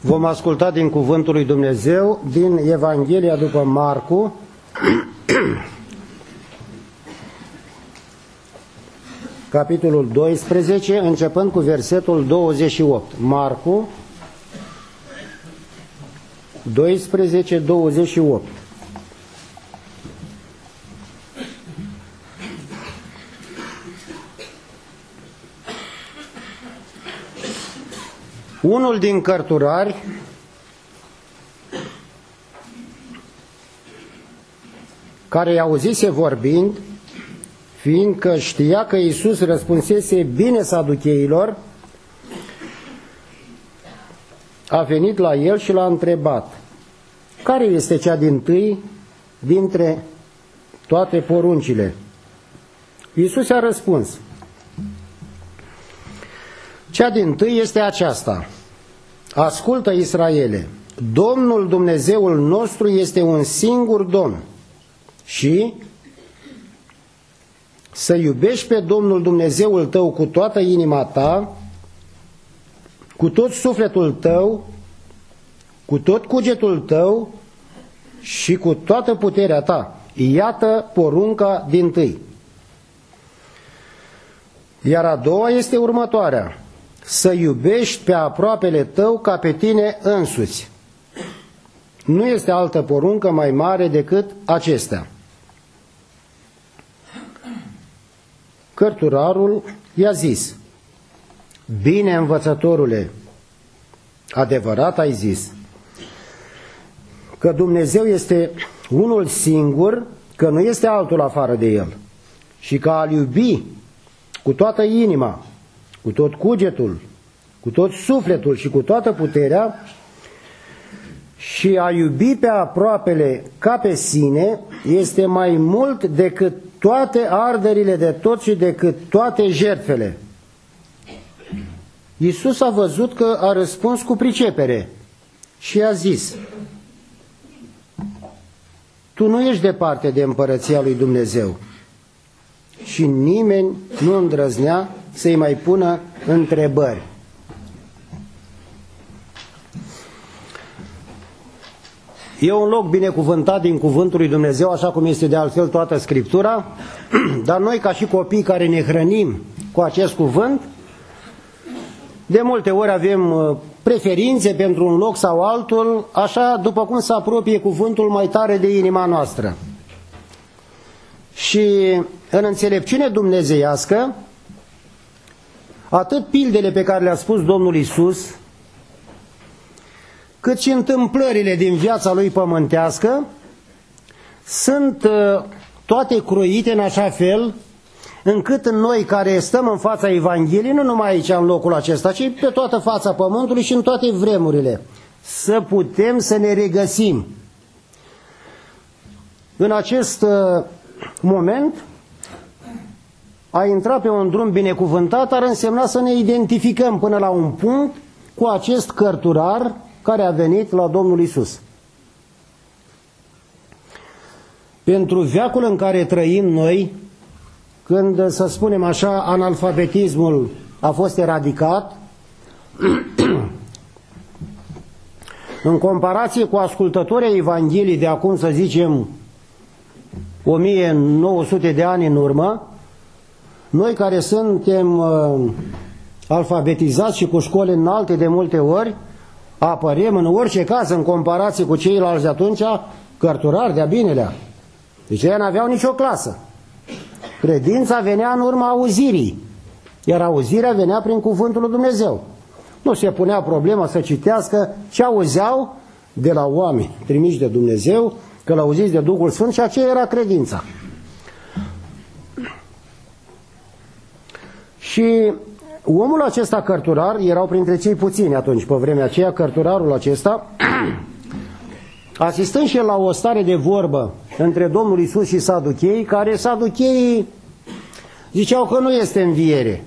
Vom asculta din Cuvântul lui Dumnezeu, din Evanghelia după Marcu, capitolul 12, începând cu versetul 28. Marcu 12, 28. Unul din cărturari care i-a auzise vorbind, fiindcă știa că Iisus răspunsese bine saducheilor, a venit la el și l-a întrebat: care este cea dintâi dintre toate poruncile? Iisus i-a răspuns: cea dintâi este aceasta: ascultă, Israele, Domnul Dumnezeul nostru este un singur Domn și să iubești pe Domnul Dumnezeul tău cu toată inima ta, cu tot sufletul tău, cu tot cugetul tău și cu toată puterea ta. Iată porunca dintâi. Iar a doua este următoarea: să iubești pe aproapele tău ca pe tine însuți. Nu este altă poruncă mai mare decât acestea. Cărturarul i-a zis: bine, învățătorule, adevărat ai zis, că Dumnezeu este unul singur, că nu este altul afară de El, și că a-L iubi cu toată inima, cu tot cugetul, cu tot sufletul și cu toată puterea, și a iubi pe aproapele ca pe sine, este mai mult decât toate arderile de tot și decât toate jertfele. Iisus a văzut că a răspuns cu pricepere și a zis: tu nu ești departe de împărăția lui Dumnezeu. Și nimeni nu îndrăznea să-i mai pună întrebări. E un loc binecuvântat din Cuvântul lui Dumnezeu, așa cum este de altfel toată Scriptura, dar noi, ca și copii care ne hrănim cu acest cuvânt, de multe ori avem preferințe pentru un loc sau altul, așa după cum se apropie cuvântul mai tare de inima noastră. Și în înțelepciune dumnezeiască, atât pildele pe care le-a spus Domnul Iisus, cât și întâmplările din viața lui pământească, sunt toate croite în așa fel încât noi care stăm în fața Evangheliei, nu numai aici în locul acesta, ci pe toată fața pământului și în toate vremurile, să putem să ne regăsim. În acest moment, a intra pe un drum binecuvântat ar însemna să ne identificăm până la un punct cu acest cărturar care a venit la Domnul Iisus. Pentru veacul în care trăim noi, când, să spunem așa, analfabetismul a fost eradicat, în comparație cu ascultătorii Evangheliei de acum, să zicem, 1900 de ani în urmă, noi care suntem alfabetizați și cu școli înalte de multe ori, apărem în orice caz, în comparație cu ceilalți de atunci, cărturari de-a binelea. Deci ei n-aveau nicio clasă. Credința venea în urma auzirii, iar auzirea venea prin cuvântul lui Dumnezeu. Nu se punea problema să citească ce auzeau de la oameni trimiși de Dumnezeu, că l-auziți de Duhul Sfânt, și aceea era credința. Și omul acesta cărturar, erau printre cei puțini atunci, pe vremea aceea, cărturarul acesta, asistând și el la o stare de vorbă între Domnul Iisus și saducheii, care saducheii ziceau că nu este înviere.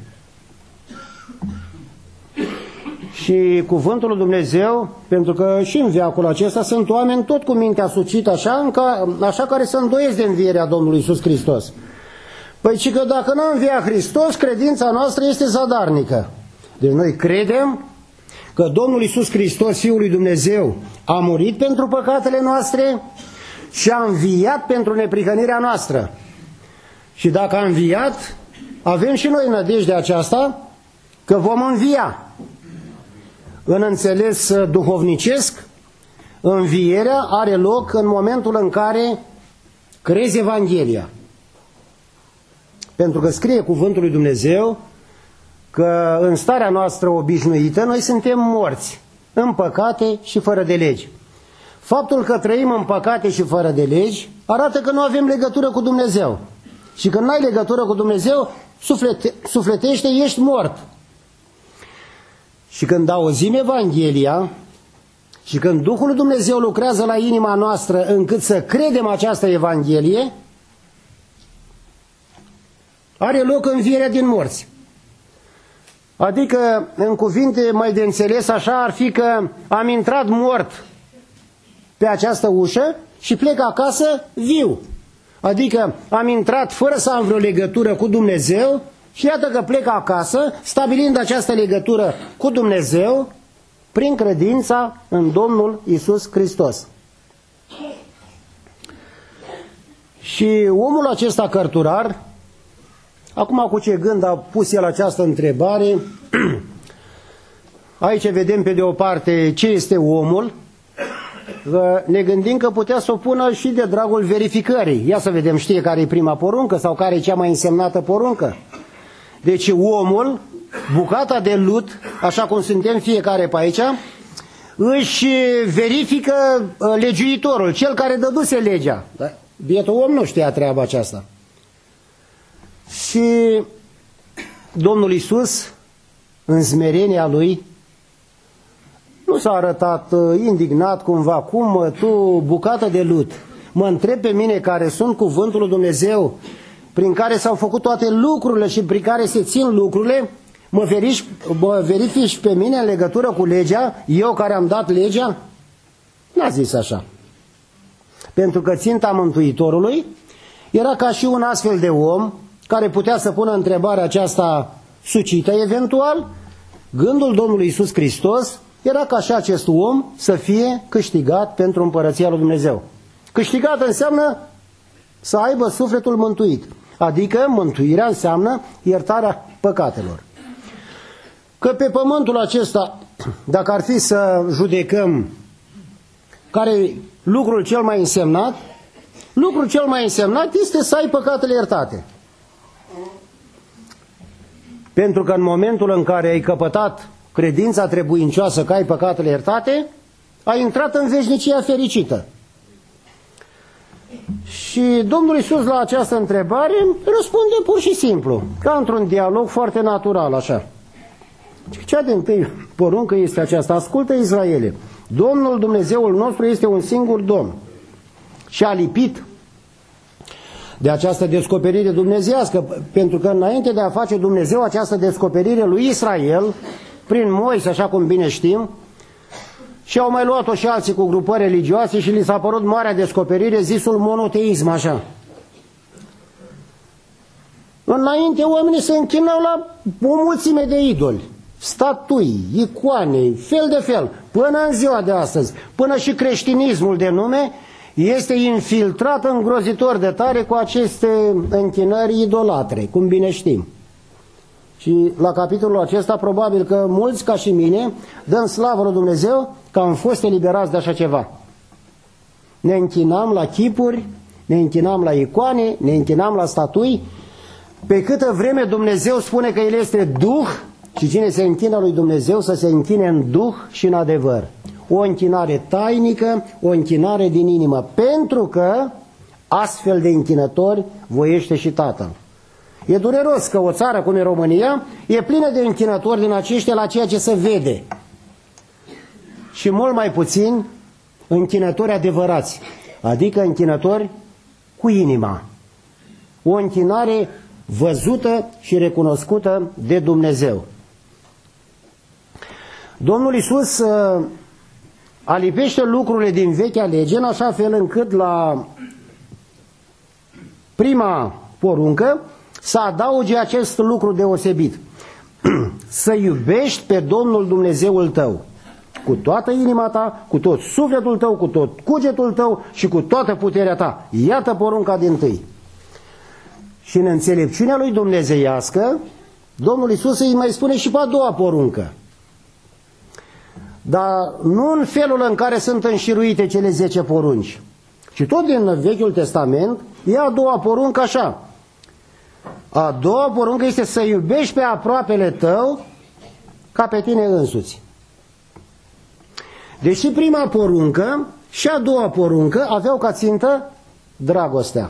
Și cuvântul lui Dumnezeu, pentru că și în veacul acesta sunt oameni tot cu mintea sucită, așa care se îndoiesc de învierea Domnului Iisus Hristos. Păi și că dacă n-a înviat Hristos, credința noastră este zadarnică. Deci noi credem că Domnul Iisus Hristos, Fiul lui Dumnezeu, a murit pentru păcatele noastre și a înviat pentru neprihănirea noastră. Și dacă a înviat, avem și noi nădejdea aceasta că vom învia. În înțeles duhovnicesc, învierea are loc în momentul în care crezi Evanghelia. Pentru că scrie cuvântul lui Dumnezeu că în starea noastră obișnuită noi suntem morți în păcate și fără de legi. Faptul că trăim în păcate și fără de legi arată că nu avem legătură cu Dumnezeu. Și când n-ai legătură cu Dumnezeu, sufletește, ești mort. Și când auzim Evanghelia și când Duhul lui Dumnezeu lucrează la inima noastră încât să credem această Evanghelie, are loc învierea din morți. Adică, în cuvinte mai de înțeles așa, ar fi că am intrat mort pe această ușă și plec acasă viu. Adică am intrat fără să am vreo legătură cu Dumnezeu și iată că plec acasă, stabilind această legătură cu Dumnezeu prin credința în Domnul Iisus Hristos. Și omul acesta cărturar, acum cu ce gând a pus el această întrebare, aici vedem pe de o parte ce este omul, ne gândim că putea să o pună și de dragul verificării. Ia să vedem, știe care e prima poruncă sau care e cea mai însemnată poruncă. Deci omul, bucata de lut, așa cum suntem fiecare pe aici, își verifică legiuitorul, cel care dăduse legea. Da? Bietul om nu știa treaba aceasta. Și Domnul Iisus, în smerenia Lui, nu s-a arătat indignat cumva, cum tu, bucată de lut, mă întreb pe mine care sunt cuvântul lui Dumnezeu, prin care s-au făcut toate lucrurile și prin care se țin lucrurile, mă verifici pe mine în legătură cu legea, eu care am dat legea? N-a zis așa. Pentru că ținta Mântuitorului era ca și un astfel de om care putea să pună întrebarea aceasta sucită eventual. Gândul Domnului Iisus Hristos era ca și acest om să fie câștigat pentru împărăția lui Dumnezeu. Câștigat înseamnă să aibă sufletul mântuit. Adică mântuirea înseamnă iertarea păcatelor. Că pe pământul acesta, dacă ar fi să judecăm care e lucrul cel mai însemnat, lucrul cel mai însemnat este să ai păcatele iertate. Pentru că în momentul în care ai căpătat credința trebuincioasă că ai păcatele iertate, ai intrat în veșnicia fericită. Și Domnul Iisus la această întrebare răspunde pur și simplu, ca într-un dialog foarte natural, așa. Cea de întâi poruncă este aceasta: ascultă, Israele, Domnul Dumnezeul nostru este un singur Domn. Și a lipit de această descoperire dumnezeiască, pentru că înainte de a face Dumnezeu această descoperire lui Israel, prin Moise, așa cum bine știm, și au mai luat-o și alții cu grupări religioase și li s-a părut marea descoperire, zisul monoteism, așa. Înainte oamenii se închinau la o mulțime de idoli, statui, icoane, fel de fel, până în ziua de astăzi, până și creștinismul de nume este infiltrat îngrozitor de tare cu aceste închinări idolatre, cum bine știm. Și la capitolul acesta probabil că mulți ca și mine dăm slavă lui Dumnezeu că am fost eliberați de așa ceva. Ne închinam la chipuri, ne închinam la icoane, ne închinam la statui, pe câtă vreme Dumnezeu spune că El este Duh și cine se închină lui Dumnezeu să se închine în Duh și în adevăr. O închinare tainică, o închinare din inimă, pentru că astfel de închinători voiește și Tatăl. E dureros că o țară cum e România e plină de închinători din aceștia la ceea ce se vede și mult mai puțin închinători adevărați, adică închinători cu inima. O închinare văzută și recunoscută de Dumnezeu. Domnul Iisus alipește lucrurile din vechea lege în așa fel încât la prima poruncă să adauge acest lucru deosebit. să iubești pe Domnul Dumnezeul tău cu toată inima ta, cu tot sufletul tău, cu tot cugetul tău și cu toată puterea ta. Iată porunca dintâi. Și în înțelepciunea lui dumnezeiască, Domnul Iisus îi mai spune și pe a doua poruncă. Dar nu în felul în care sunt înșiruite cele 10 porunci, ci tot din Vechiul Testament e a doua poruncă așa. A doua poruncă este să iubești pe aproapele tău ca pe tine însuți. Deși prima poruncă și a doua poruncă aveau ca țintă dragostea.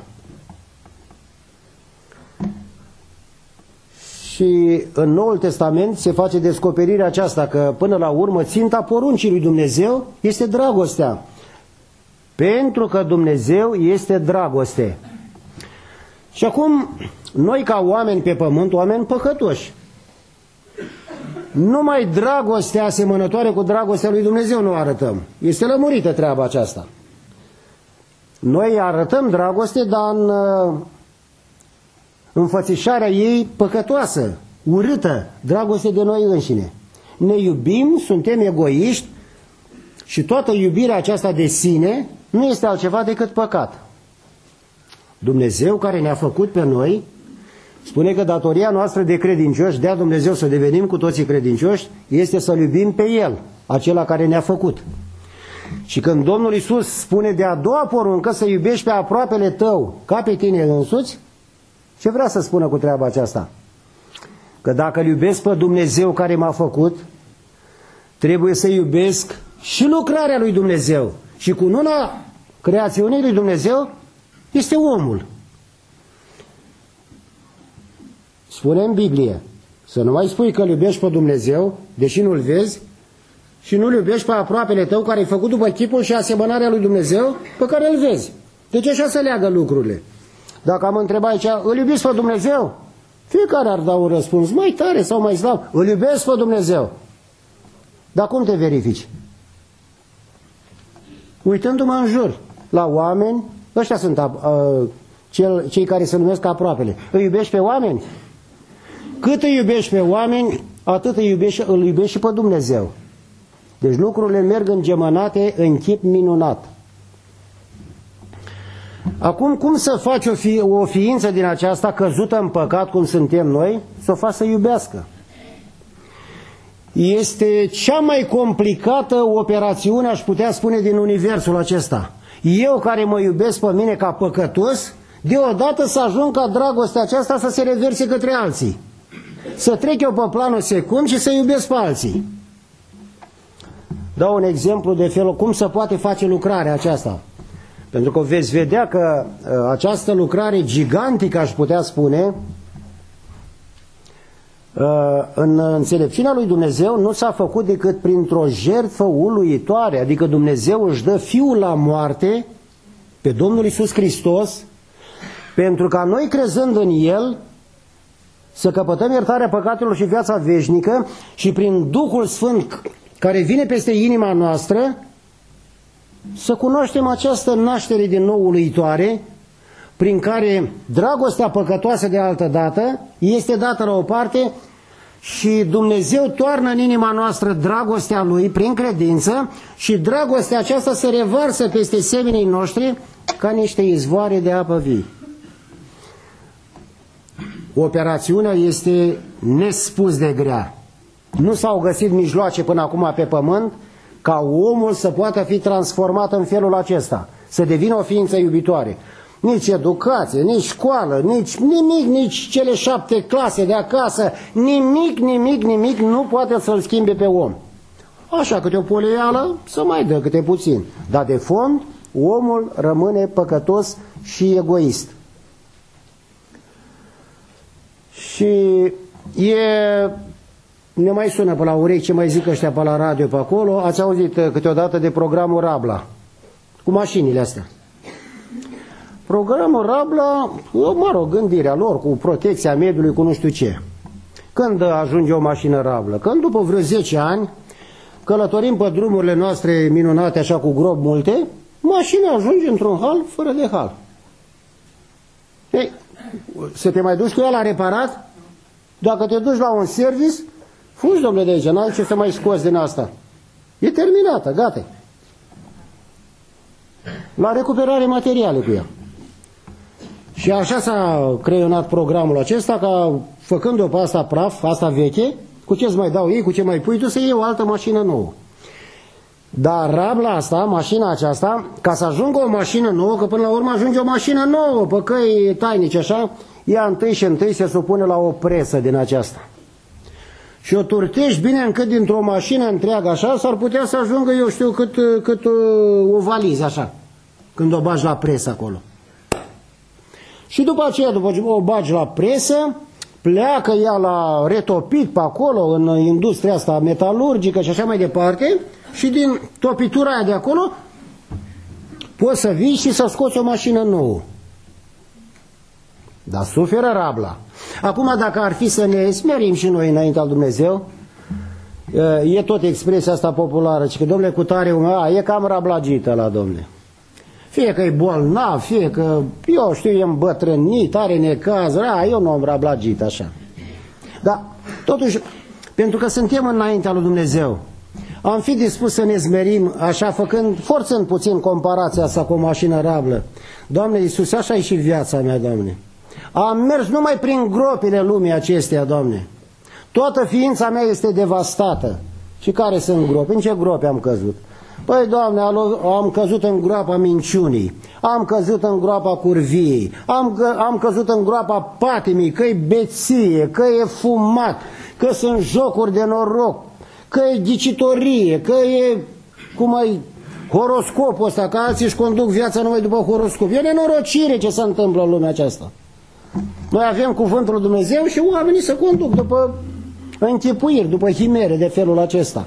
Și în Noul Testament se face descoperirea aceasta, că până la urmă ținta poruncii lui Dumnezeu este dragostea. Pentru că Dumnezeu este dragoste. Și acum, noi ca oameni pe pământ, oameni păcătoși, numai dragostea asemănătoare cu dragostea lui Dumnezeu nu arătăm. Este lămurită treaba aceasta. Noi arătăm dragoste, dar în înfățișarea ei păcătoasă, urâtă, dragoste de noi înșine. Ne iubim, suntem egoiști și toată iubirea aceasta de sine nu este altceva decât păcat. Dumnezeu care ne-a făcut pe noi spune că datoria noastră de credincioși, dea Dumnezeu să devenim cu toții credincioși, este să-L iubim pe El, acela care ne-a făcut. Și când Domnul Iisus spune de a doua poruncă să iubești pe aproapele tău ca pe tine însuți, ce vrea să spună cu treaba aceasta? Că dacă îl iubesc pe Dumnezeu care m-a făcut, trebuie să iubesc și lucrarea lui Dumnezeu. Și cununa creațiunii lui Dumnezeu este omul. Spune în Biblie, să nu mai spui că îl iubești pe Dumnezeu, deși nu-l vezi, și nu-l iubești pe aproapele tău care e făcut după chipul și asemănarea lui Dumnezeu pe care îl vezi. Deci așa se leagă lucrurile. Dacă am întrebat aici, îl iubiți pe Dumnezeu? Fiecare ar da un răspuns, mai tare sau mai slab, îl iubesc pe Dumnezeu. Dar cum te verifici? Uitându-mă în jur, la oameni, ăștia sunt cei care se numesc aproapele. Îi iubești pe oameni? Cât îi iubești pe oameni, atât îl iubești și pe Dumnezeu. Deci lucrurile merg îngemănate în chip minunat. Acum, cum să faci o ființă din aceasta căzută în păcat, cum suntem noi, să o faci să iubească? Este cea mai complicată operațiune, aș putea spune, din universul acesta. Eu care mă iubesc pe mine ca păcătos, deodată să ajung ca dragostea aceasta să se reverse către alții. Să trec eu pe planul secund și să iubesc pe alții. Dau un exemplu de felul cum se poate face lucrarea aceasta. Pentru că veți vedea că această lucrare gigantică, aș putea spune, în înțelepciunea lui Dumnezeu nu s-a făcut decât printr-o jertfă uluitoare, adică Dumnezeu își dă Fiul la moarte pe Domnul Iisus Hristos, pentru ca noi, crezând în El, să căpătăm iertarea păcatelor și viața veșnică și prin Duhul Sfânt care vine peste inima noastră, să cunoaștem această naștere din nou uluitoare, prin care dragostea păcătoasă de altă dată este dată la o parte și Dumnezeu toarnă în inima noastră dragostea Lui prin credință și dragostea aceasta se revarsă peste semenii noștri ca niște izvoare de apă vii. Operațiunea este nespus de grea. Nu s-au găsit mijloace până acum pe pământ ca omul să poată fi transformat în felul acesta, să devină o ființă iubitoare. Nici educație, nici școală, nici nimic, nici cele 7 clase de acasă, nimic nu poate să-l schimbe pe om. Așa, câte o poleială, să mai dă câte puțin. Dar de fond, omul rămâne păcătos și egoist. Și ne mai sună pe la urechi ce mai zic ăștia pe la radio pe acolo. Ați auzit câteodată de programul Rabla, cu mașinile astea. Programul Rabla, mă rog, gândirea lor cu protecția mediului, cu nu știu ce. Când ajunge o mașină Rabla? Când după vreo 10 ani călătorim pe drumurile noastre minunate, așa cu grob multe, mașina ajunge într-un hal fără de hal. Ei, să te mai duci cu ea la reparat? Dacă te duci la un service, Fugi, domnule, de aici, n-ai ce să mai scoți din asta. E terminată, gata. La recuperare materiale cu ea. Și așa s-a creionat programul acesta, ca făcând-o pe asta praf, asta veche, cu ce-ți mai dau ei, cu ce mai pui tu, să iei o altă mașină nouă. Dar rabla asta, mașina aceasta, ca să ajungă o mașină nouă, că până la urmă ajunge o mașină nouă, pe căi tainice așa, ea întâi se supune la o presă din aceasta. Și o turtești bine încât dintr-o mașină întreagă așa, s-ar putea să ajungă, eu știu, cât o valiză așa, când o bagi la presă acolo. Și după aceea, după ce o bagi la presă, pleacă ea la retopit pe acolo, în industria asta metalurgică și așa mai departe, și din topitura aia de acolo poți să vii și să scoți o mașină nouă. Dar suferă rabla. Acum, dacă ar fi să ne smerim și noi înaintea lui Dumnezeu, e tot expresia asta populară, că domnule, cu tare e cam rablagită la domne. Fie că e bolnav, fie că, eu știu, e îmbătrânit, are necaz, eu nu am rablagit așa. Dar, totuși, pentru că suntem înaintea lui Dumnezeu, am fi dispus să ne smerim așa, forțând puțin comparația asta cu o mașină rablă. Doamne Iisuse, așa e și viața mea, Doamne. Am mers numai prin gropile lumii acesteia, Doamne. Toată ființa mea este devastată. Și care sunt gropi? În ce gropi am căzut? Păi, Doamne, am căzut în groapa minciunii, am căzut în groapa curviei, am căzut în groapa patimii, că-i beție, că e fumat, că sunt jocuri de noroc, că e ghicitorie, că e, horoscopul ăsta, că alții își conduc viața numai după horoscop. E nenorocire ce se întâmplă în lumea aceasta. Noi avem cuvântul lui Dumnezeu și oamenii se conduc după închipuiri, după chimere de felul acesta.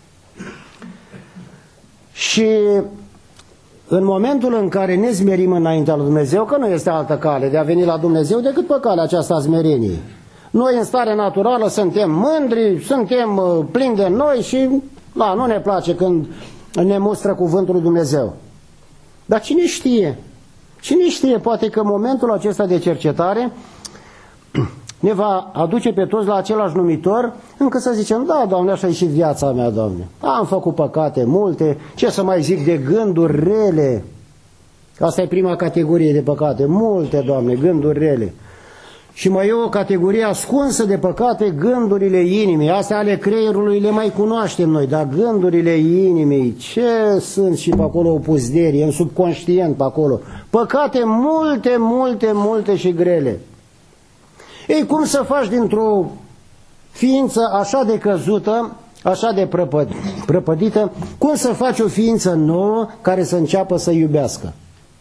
Și în momentul în care ne smerim înaintea lui Dumnezeu, că nu este altă cale de a veni la Dumnezeu decât pe calea aceasta a smereniei. Noi în stare naturală suntem mândri, suntem plini de noi și nu ne place când ne mustră cuvântul lui Dumnezeu. Dar cine știe? Cine știe, poate că momentul acesta de cercetare ne va aduce pe toți la același numitor, încât să zicem, da, Doamne, așa e și viața mea, Doamne. Am făcut păcate multe, ce să mai zic de gânduri rele. Asta e prima categorie de păcate, multe, Doamne, gânduri rele. Și mai e o categorie ascunsă de păcate, gândurile inimii. Astea ale creierului le mai cunoaștem noi, dar gândurile inimii, ce sunt și pe acolo o puzderie, în subconștient pe acolo. Păcate multe, multe, multe și grele. Ei, cum să faci dintr-o ființă așa de căzută, așa de prăpădită, cum să faci o ființă nouă care să înceapă să iubească?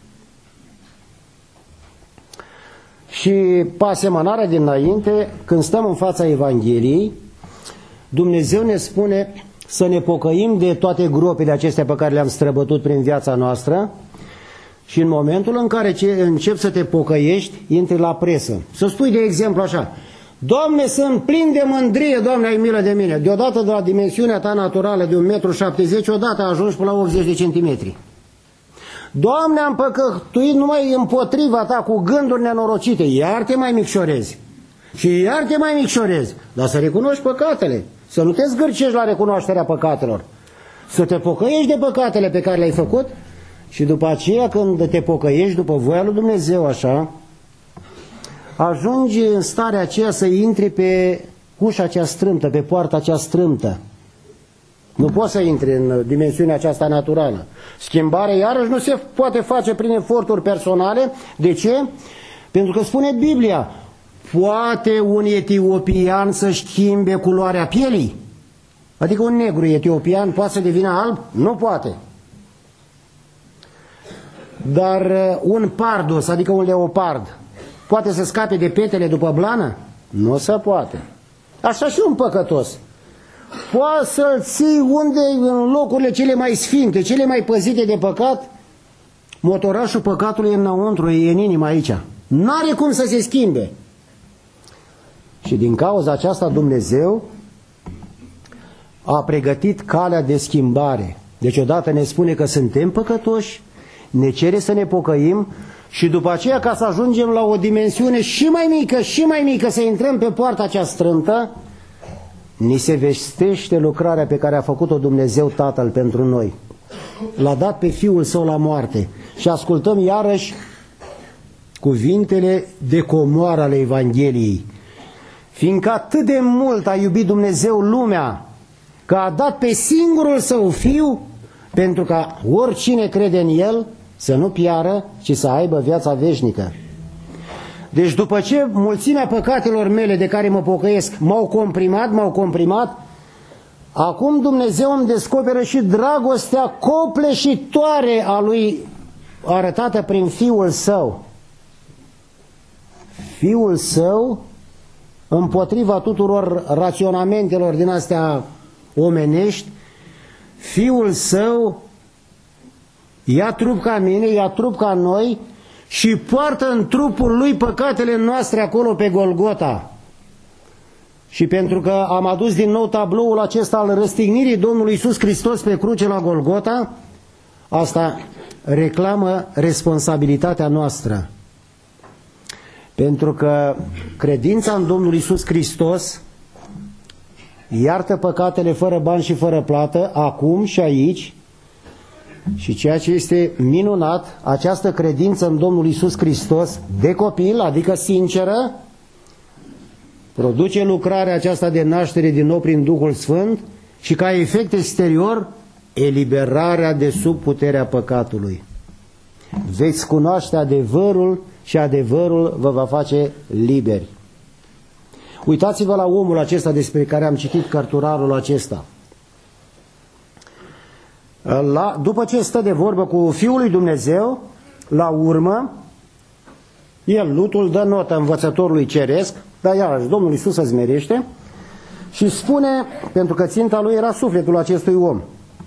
Și pe asemănarea dinainte, când stăm în fața Evangheliei, Dumnezeu ne spune să ne pocăim de toate gropile acestea pe care le-am străbătut prin viața noastră și în momentul în care începi să te pocăiești, intri la presă. Să spui de exemplu așa, Doamne, sunt plin de mândrie, Doamne, ai milă de mine. Deodată de la dimensiunea ta naturală de 1,70 m, odată ajungi până la 80 de centimetri. Doamne, am păcătuit numai împotriva ta cu gânduri nenorocite, iar te mai micșorezi. Și iar te mai micșorezi. Dar să recunoști păcatele, să nu te zgârcești la recunoașterea păcatelor, să te pocăiești de păcatele pe care le-ai făcut și după aceea când te pocăiești după voia lui Dumnezeu așa, ajungi în starea aceea să intri pe ușa acea strâmtă, pe poarta acea strâmtă. Nu poți să intri în dimensiunea aceasta naturală. Schimbarea iarăși nu se poate face prin eforturi personale. De ce? Pentru că spune Biblia, poate un etiopian să schimbe culoarea pielii? Adică un negru etiopian poate să devină alb? Nu poate. Dar un pardos, adică un leopard, poate să scape de petele după blană? Nu se poate. Așa și un păcătos. Poate să-l ții unde, în locurile cele mai sfinte, cele mai păzite de păcat, motorașul păcatului e înăuntru, e în inimă aici. N-are cum să se schimbe. Și din cauza aceasta Dumnezeu a pregătit calea de schimbare. Deci odată ne spune că suntem păcătoși, ne cere să ne pocăim și după aceea, ca să ajungem la o dimensiune și mai mică, să intrăm pe poarta acea strântă, ni se vestește lucrarea pe care a făcut-o Dumnezeu Tatăl pentru noi. L-a dat pe Fiul Său la moarte. Și ascultăm iarăși cuvintele de comoară ale Evangheliei. Fiindcă atât de mult a iubit Dumnezeu lumea, că a dat pe singurul Său Fiu, pentru ca oricine crede în El să nu piară, ci să aibă viața veșnică. Deci după ce mulțimea păcatelor mele de care mă pocăiesc m-au comprimat, acum Dumnezeu îmi descoperă și dragostea copleșitoare a Lui arătată prin Fiul Său. Fiul Său, împotriva tuturor raționamentelor din astea omenești, Fiul Său ia trup ca mine, ia trup ca noi și poartă în trupul Lui păcatele noastre acolo pe Golgota. Și pentru că am adus din nou tabloul acesta al răstignirii Domnului Iisus Hristos pe cruce la Golgota, asta reclamă responsabilitatea noastră. Pentru că credința în Domnul Iisus Hristos iartă păcatele fără bani și fără plată, acum și aici. Și ceea ce este minunat, această credință în Domnul Iisus Hristos de copil, adică sinceră, produce lucrarea aceasta de naștere din nou prin Duhul Sfânt și ca efect exterior, eliberarea de sub puterea păcatului. Veți cunoaște adevărul și adevărul vă va face liberi. Uitați-vă la omul acesta despre care am citit cărturarul acesta. După ce stă de vorbă cu Fiul lui Dumnezeu, la urmă, el, Lutul, dă notă învățătorului ceresc, dar iarăși Domnul Iisus se zmerește și spune, pentru că ținta lui era sufletul acestui om.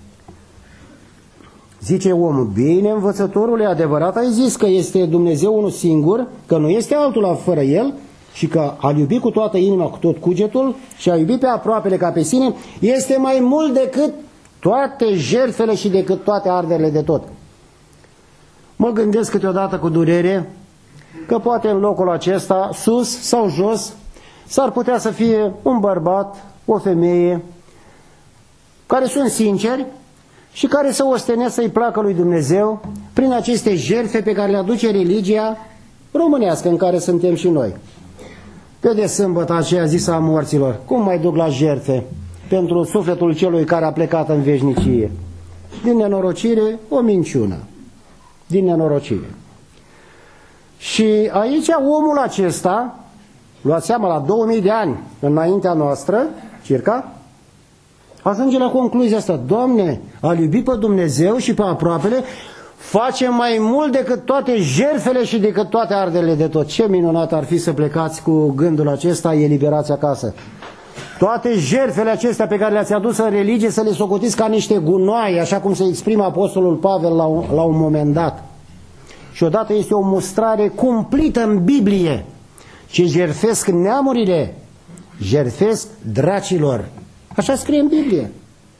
Zice omul: bine, învățătorule, adevărat ai zis că este Dumnezeu unul singur, că nu este altul fără El și că a iubi cu toată inima, cu tot cugetul și a iubi pe aproapele ca pe sine este mai mult decât toate jertfele și decât toate arderile de tot. Mă gândesc câteodată cu durere că poate în locul acesta, sus sau jos, s-ar putea să fie un bărbat, o femeie, care sunt sinceri și care să ostenesc să-i placă lui Dumnezeu prin aceste jertfe pe care le aduce religia românească în care suntem și noi. Pe de sâmbătă aceea zisă a morților, cum mai duc la jertfe pentru sufletul celui care a plecat în veșnicie? Din nenorocire, o minciună. Din nenorocire. Și aici omul acesta, luați seama, la 2000 de ani înaintea noastră, circa, ajunge la concluzia asta: Doamne, a iubi pe Dumnezeu și pe aproapele face mai mult decât toate jertfele și decât toate arderile de tot. Ce minunat ar fi să plecați cu gândul acesta, eliberați acasă. Toate jertfele acestea pe care le-ați adus în religie să le socotiți ca niște gunoaie, așa cum se exprimă Apostolul Pavel la un moment dat. Și odată este o mustrare cumplită în Biblie. Ce jertfesc neamurile, jertfesc dracilor. Așa scrie în Biblie.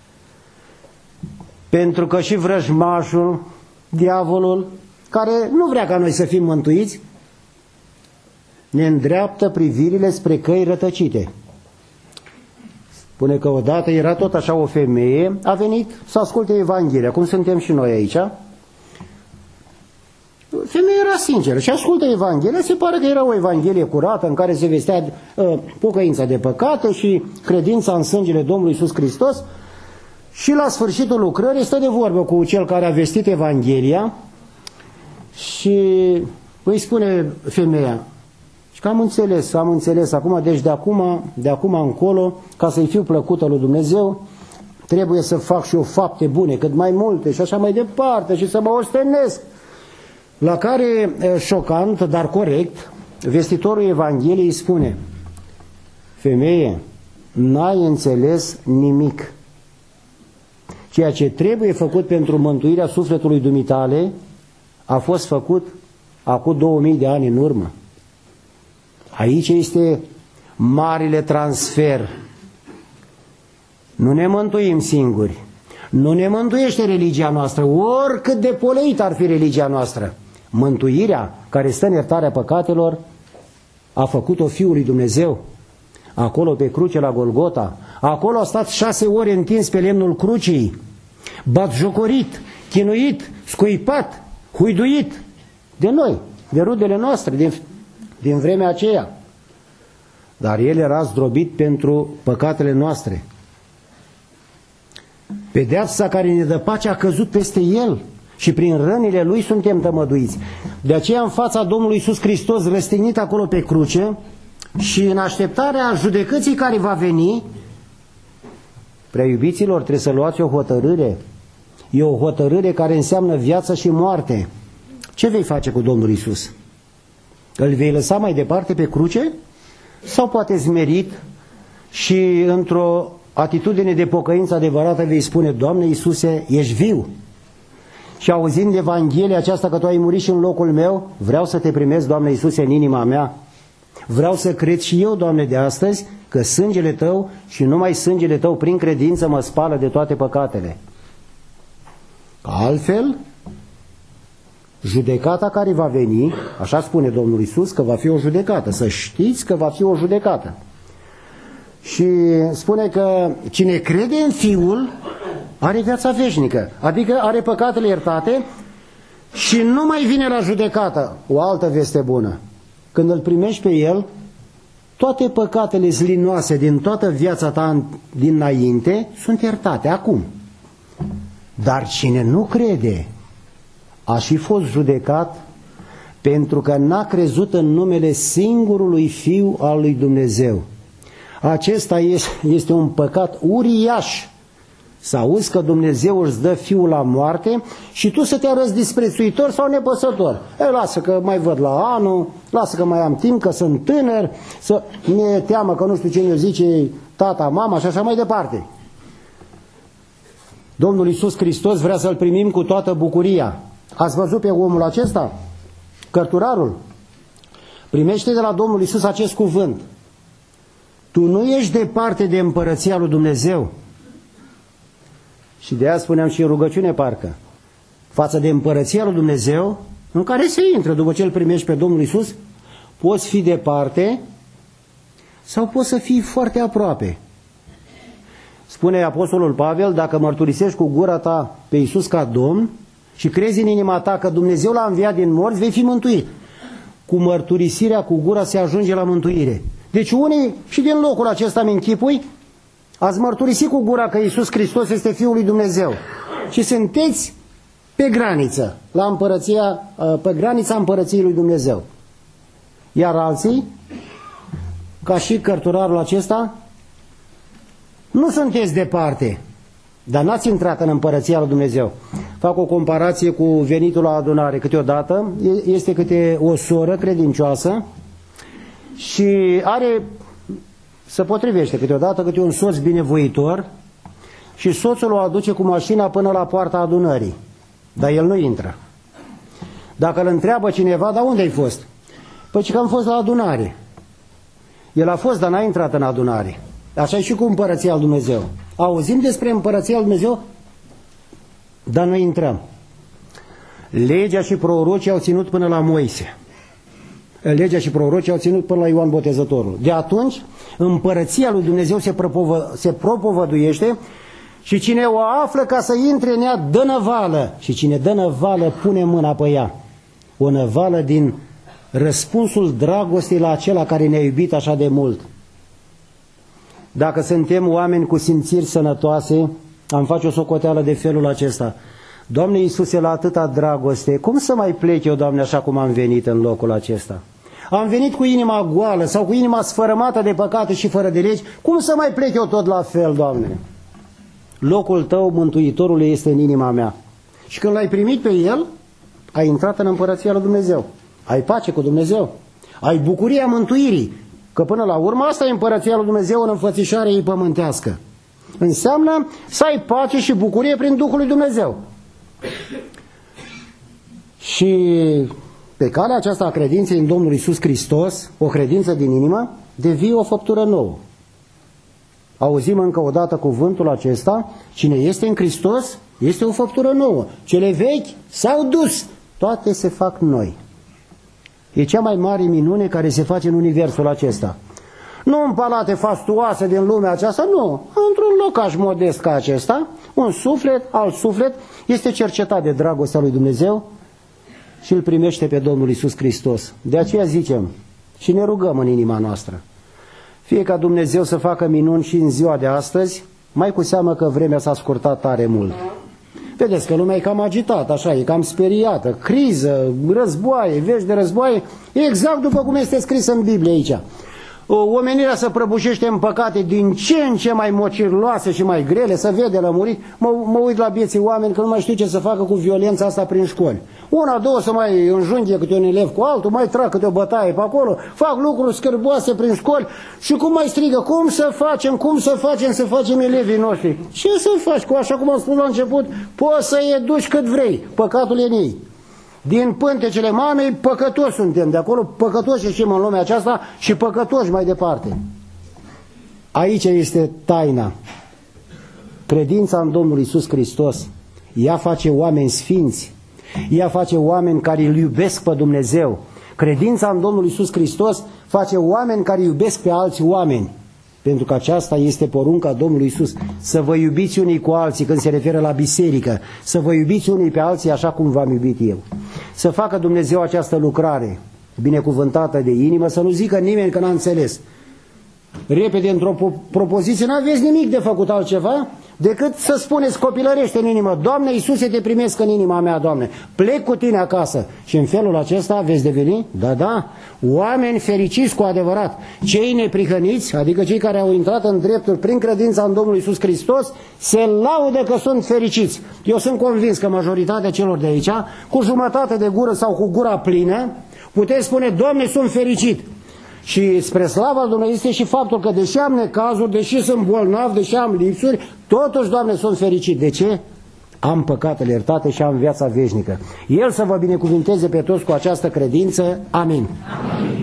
Pentru că și vrăjmașul, diavolul, care nu vrea ca noi să fim mântuiți, ne îndreaptă privirile spre căi rătăcite. Spune că odată era tot așa o femeie, a venit să asculte Evanghelia, cum suntem și noi aici. Femeia era sinceră și ascultă Evanghelia, se pare că era o Evanghelie curată în care se vestea pocăința de păcate și credința în sângele Domnului Iisus Hristos. Și la sfârșitul lucrării stă de vorbă cu cel care a vestit Evanghelia și îi spune femeia: și că am înțeles, acum, deci de acum încolo, ca să-i fiu plăcută lui Dumnezeu, trebuie să fac și eu fapte bune, cât mai multe și așa mai departe, și să mă ostenesc. La care, șocant, dar corect, vestitorul Evangheliei spune: femeie, n-ai înțeles nimic. Ceea ce trebuie făcut pentru mântuirea sufletului dumitale a fost făcut acum 2000 de ani în urmă. Aici este marile transfer. Nu ne mântuim singuri. Nu ne mântuiește religia noastră, oricât de poleită ar fi religia noastră. Mântuirea care stă în iertarea păcatelor a făcut-o Fiul lui Dumnezeu. acolo pe cruce la Golgota. Acolo a stat 6 ore întins pe lemnul crucii, batjocorit, chinuit, scuipat, huiduit de noi, de rudele noastre, din vremea aceea. Dar El era zdrobit pentru păcatele noastre. Pedeapsa care ne dă pace a căzut peste El și prin rănile Lui suntem tămăduiți. De aceea în fața Domnului Iisus Hristos, răstignit acolo pe cruce și în așteptarea judecății care va veni, prea iubiților, trebuie să luați o hotărâre. E o hotărâre care înseamnă viață și moarte. Ce vei face cu Domnul Iisus? Îl vei lăsa mai departe pe cruce? Sau poate smerit și într-o atitudine de pocăință adevărată vei spune: Doamne Iisuse, ești viu. Și auzind Evanghelia aceasta că Tu ai murit și în locul meu, vreau să Te primesc, Doamne Iisuse, în inima mea. Vreau să cred și eu, Doamne, de astăzi că sângele Tău și numai sângele Tău prin credință mă spală de toate păcatele. Altfel, judecata care va veni, așa spune Domnul Iisus, că va fi o judecată. Să știți că va fi o judecată. Și spune că cine crede în Fiul are viața veșnică, adică are păcatele iertate și nu mai vine la judecată. O altă veste bună: când îl primești pe El, toate păcatele zlinoase din toată viața ta dinainte sunt iertate acum. Dar cine nu crede a și fost judecat pentru că n-a crezut în numele singurului Fiu al lui Dumnezeu. Acesta este un păcat uriaș. Să auzi că Dumnezeu îți dă Fiul la moarte și tu să te arăți disprețuitor sau nepăsător. Lasă că mai văd la anul, lasă că mai am timp, că sunt tânăr, să mi-e teamă că nu știu ce ne zice tata, mama și așa mai departe. Domnul Iisus Hristos vrea să-L primim cu toată bucuria. Ați văzut pe omul acesta? Cărturarul primește de la Domnul Iisus acest cuvânt: tu nu ești departe de împărăția lui Dumnezeu. Și de aia spuneam și în rugăciune parcă, față de împărăția lui Dumnezeu, în care se intră după ce îl primești pe Domnul Iisus, poți fi departe sau poți să fii foarte aproape. Spune Apostolul Pavel: dacă mărturisești cu gura ta pe Iisus ca Domn și crezi în inima ta că Dumnezeu l-a înviat din morți, vei fi mântuit. Cu mărturisirea cu gura se ajunge la mântuire. Deci unii și din locul acesta îmi închipui, ați mărturisit cu gura că Iisus Hristos este Fiul lui Dumnezeu și sunteți pe graniță, pe granița împărăției lui Dumnezeu. Iar alții, ca și cărturarul acesta, nu sunteți departe, dar n-ați intrat în împărăția lui Dumnezeu. Fac o comparație cu venitul la adunare. Câteodată este câte o soră credincioasă și se potrivește câteodată câte un soț binevoitor și soțul o aduce cu mașina până la poarta adunării, dar el nu intră. Dacă îl întreabă cineva: dar unde ai fost? Păi că am fost la adunare. El a fost, dar n-a intrat în adunare. Așa e și cu împărăția lui Dumnezeu. Auzim despre împărăția lui Dumnezeu, dar noi intrăm. Legea și prorocii au ținut până la Moise. Legea și prorocii au ținut până la Ioan Botezătorul. De atunci, împărăția lui Dumnezeu se propovăduiește și cine o află ca să intre în ea dă năvală. Și cine dă năvală pune mâna pe ea. O năvală din răspunsul dragostei la acela care ne-a iubit așa de mult. Dacă suntem oameni cu simțiri sănătoase, am face o socoteală de felul acesta: Doamne Iisuse, la atâta dragoste, cum să mai plec eu, Doamne, așa cum am venit în locul acesta? Am venit cu inima goală sau cu inima sfărâmată de păcate și fără de legi, cum să mai plec eu tot la fel, Doamne? Locul Tău, Mântuitorule, este în inima mea. Și când L-ai primit pe El, ai intrat în împărăția lui Dumnezeu. Ai pace cu Dumnezeu. Ai bucuria mântuirii. Că până la urmă asta e împărăția lui Dumnezeu în înfățișarea ei pământească. Înseamnă să ai pace și bucurie prin Duhul lui Dumnezeu. Și pe calea aceasta a credinței în Domnul Iisus Hristos, o credință din inimă, devii o făptură nouă. Auzim încă o dată cuvântul acesta: cine este în Hristos este o făptură nouă. Cele vechi s-au dus, toate se fac noi. E cea mai mare minune care se face în universul acesta. Nu în palate fastuoase din lumea aceasta, nu. Într-un locaș modest ca acesta, un suflet, alt suflet, este cercetat de dragostea lui Dumnezeu și îl primește pe Domnul Iisus Hristos. De aceea zicem și ne rugăm în inima noastră. Fie ca Dumnezeu să facă minuni și în ziua de astăzi, mai cu seamă că vremea s-a scurtat tare mult. Vedeți că lumea e cam agitată, așa, e cam speriată, criză, războaie, vești de războaie, exact după cum este scris în Biblie aici. Omenirea se prăbușește în păcate din ce în ce mai mocirloase și mai grele, se vede lămurit. Mă uit la vieții oameni că nu mai știu ce să facă cu violența asta prin școli. Una, două să mai înjunghie câte un elev cu altul, mai trag câte o bătaie pe acolo, fac lucruri scârboase prin școli și cum mai strigă, cum să facem elevii noștri? Ce să faci? Așa cum am spus la început, poți să-i educi cât vrei, păcatul e în ei. Din pântecele mamei, păcătoși suntem, de acolo păcătoși ieșim în lumea aceasta și păcătoși mai departe. Aici este taina. Credința în Domnul Iisus Hristos, ea face oameni sfinți, ea face oameni care îl iubesc pe Dumnezeu. Credința în Domnul Iisus Hristos face oameni care iubesc pe alți oameni. Pentru că aceasta este porunca Domnului Iisus, să vă iubiți unii cu alții când se referă la biserică, să vă iubiți unii pe alții așa cum v-am iubit eu. Să facă Dumnezeu această lucrare binecuvântată de inimă, să nu zică nimeni că n-a înțeles. Repede, într-o propoziție, n-aveți nimic de făcut altceva decât să spuneți copilărește în inimă, Doamne Iisuse, te primesc în inima mea, Doamne, plec cu tine acasă. Și în felul acesta veți deveni, da, oameni fericiți cu adevărat. Cei neprihăniți, adică cei care au intrat în dreptul prin credința în Domnul Iisus Hristos, se laudă că sunt fericiți. Eu sunt convins că majoritatea celor de aici, cu jumătate de gură sau cu gura plină, puteți spune, Doamne, sunt fericit. Și spre slava lui Dumnezeu este și faptul că deși am necazuri, deși sunt bolnav, deși am lipsuri, totuși, Doamne, sunt fericit. De ce? Am păcatele iertate și am viața veșnică. El să vă binecuvinteze pe toți cu această credință. Amin. Amin.